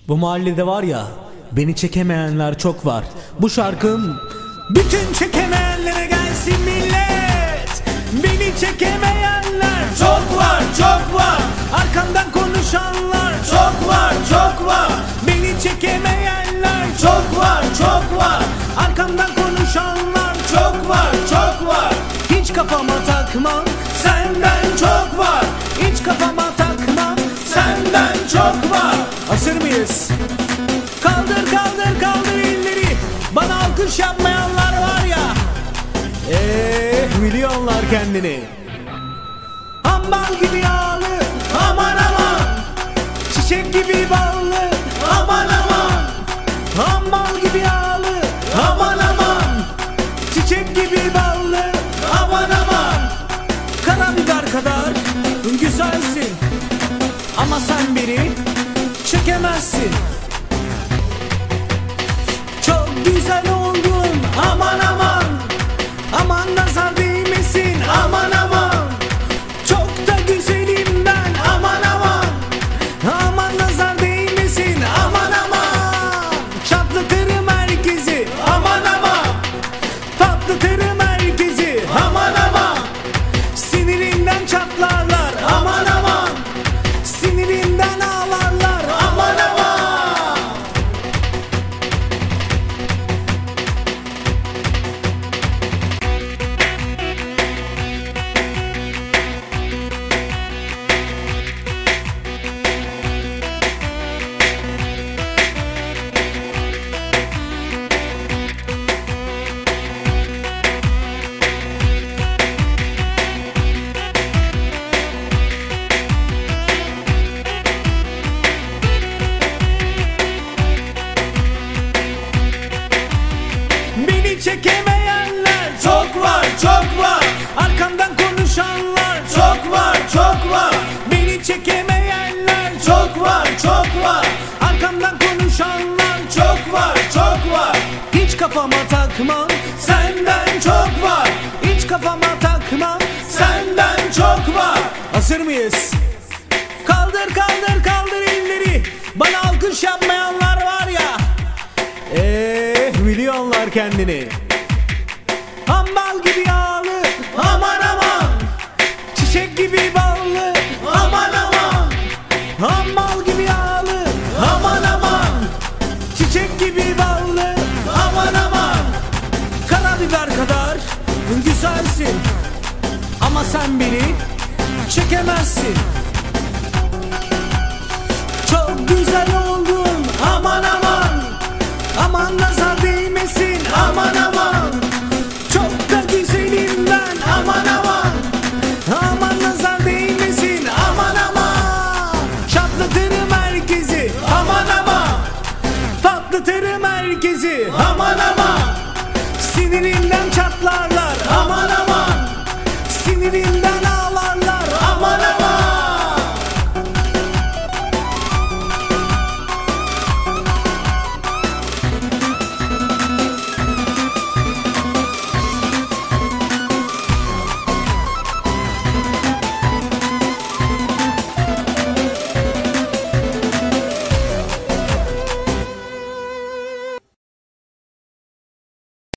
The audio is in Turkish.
Bu mahallede var ya, beni çekemeyenler çok var. Bu şarkım bütün çekemeyenlere gelsin millet. Beni çekemeyenler Çok var, çok var, arkamdan konuşanlar çok var, çok var, beni çekemeyenler çok var, çok var, arkamdan konuşanlar çok var, çok var. hiç kafama takmam, Senden çok var, hiç kafama takmam. senden çok var. Hazır mıyız? Kaldır kaldır kaldır elleri. Bana alkış yapmayanlar var ya, milyonlar kendini. Ambal gibi yağlı, Aman aman, çiçek gibi ballı. aman aman, Ambal gibi yağlı, aman aman, çiçek gibi ballı. aman aman. Karabiber kadar güzelsin, ama sen beni çekemezsin. Çok güzel oldun, Aman aman, aman nazar değmesin. aman aman, Çok da güzelim ben, aman aman, aman nazar değmesin. aman aman, Çatlatırım herkesi, aman aman, patlatırım herkesi. aman aman, Sinirinden çatlarlar, aman aman, sinirinden ağlarlar. aman aman. Beni çekemeyenler, Çok var, çok var, arkamdan konuşanlar. çok var, çok var, Beni çekemeyenler, çok var, çok var, arkamdan konuşanlar. çok var, çok var. Hiç kafama takmam, Senden çok var, hiç kafama takmam. senden çok var. Hazır mıyız? Kaldır kaldır kaldır elleri. Bana alkış yapmayanlar var ya, milyonlar kendini. Ambal gibi yağlı, Aman aman, çiçek gibi ballı. aman aman, Ambal gibi yağlı, aman aman, çiçek gibi ballı. aman aman, Karabiber kadar güzelsin, ama sen beni çekemezsin. Çok güzel oldun, aman aman, aman nazar değmesin. aman aman, Çok da güzelim ben, aman aman, aman nazar değmesin. aman aman, Çatlatırım herkesi, aman aman, patlatırım herkesi. aman aman, Sinirinden çatlarlar, aman aman, sinirinden